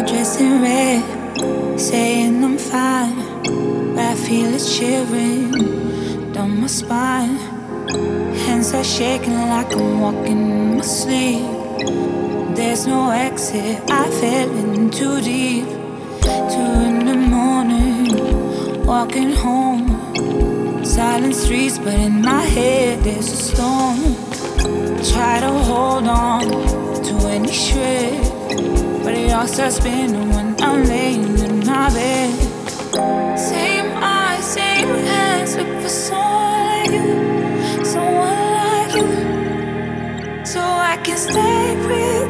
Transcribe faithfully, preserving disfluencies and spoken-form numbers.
dressed in red, saying I'm fine, but I feel it shivering down my spine. Hands are shaking like I'm walking in my sleep. There's no exit, I fell in too deep. Two in the morning, walking home. Silent streets, but in my head there's a storm. Try to hold on to any shred, but it all starts spinning when I'm laying in my bed. Same eyes, same hands, look for someone like you, someone like you, so I can stay with